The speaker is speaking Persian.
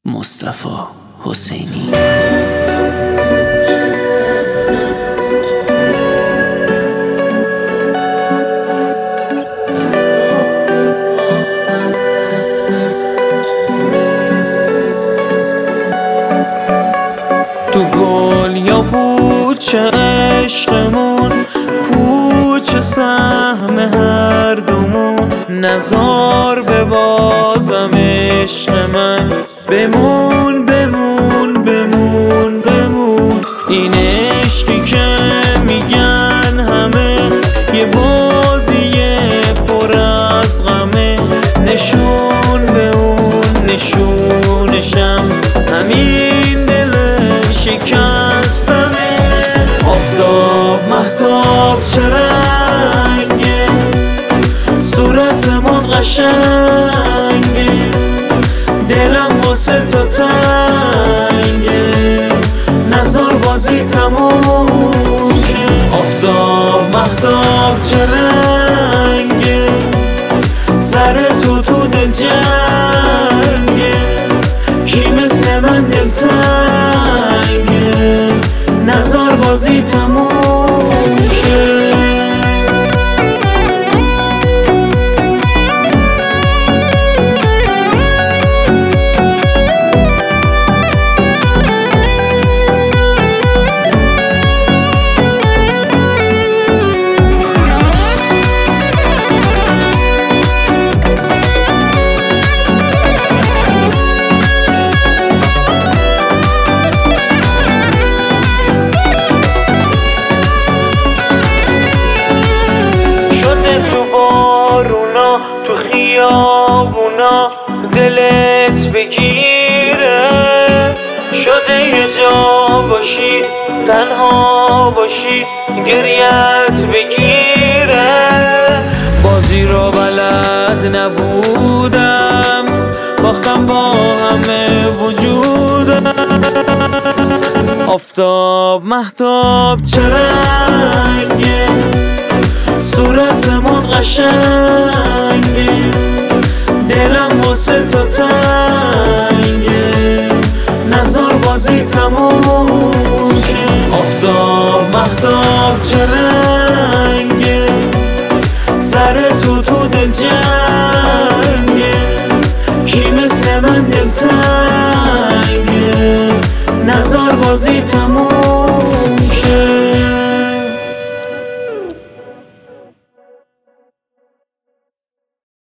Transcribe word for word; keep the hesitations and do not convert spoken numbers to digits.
مصطفی حسینی. تو گل یا پوچه عشقمون، پوچه سهم هر دومون، نزار به بازم عشق من، بمون بمون بمون بمون. این عشقی که میگن همه یه بازیه پر از غمه، نشون به اون نشونشم همین دل شکستمه. آفتاب مهتاب چه رنگه، صورتمون قشنگه، دلم واسه تو تنگه، نظر بازی تموم شه. آفتاب مهتاب چه رنگه، سر تو تو دل جنگه، کی مثل من دل تنگه، نظر بازی تموم شه. تو خیابونا دلت بگیره، شده یه جا باشی تنها باشی گریت بگیره. بازی رو بلد نبودم، باختم با همه وجودم. آفتاب مهتاب چه رنگه، صورتمون قشنگه، دلم واسه تو